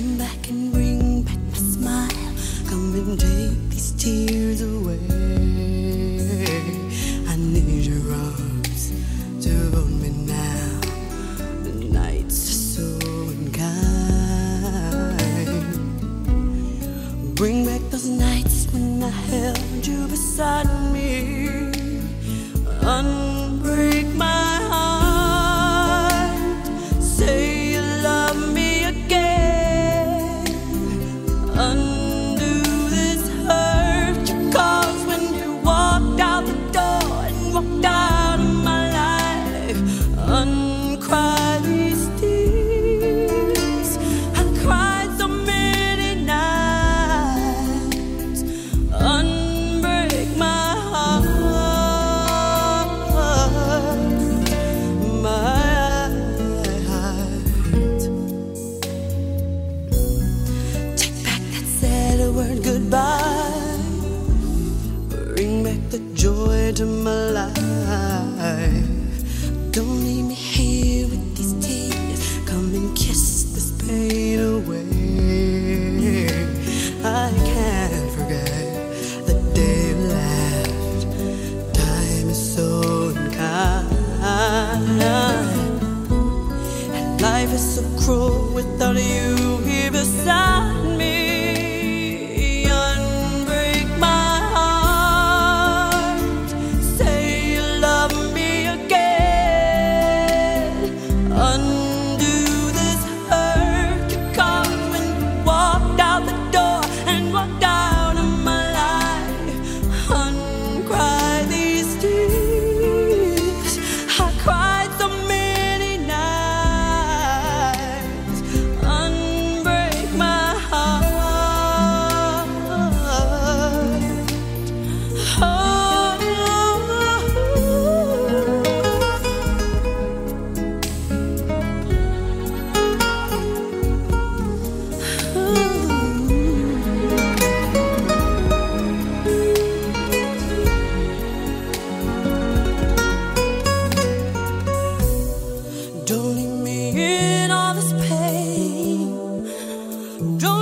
Come back and bring back my smile. Come and take these tears away. I need your arms to hold me now. The nights are so unkind. Bring back those nights when I held you beside me. Unbreak my heart. Say you love me again. Undo this hurt you caused when you walked out the door and walked out of my life. Uncry these tears. I cried so many nights. Unbreak my heart. Word goodbye. Bring back the joy to my life. Don't leave me here with these tears. Come and kiss this pain away. I can't forget the day you left. Time is so unkind, and life is so cruel without you here beside me. Don't leave me in all this pain. Don't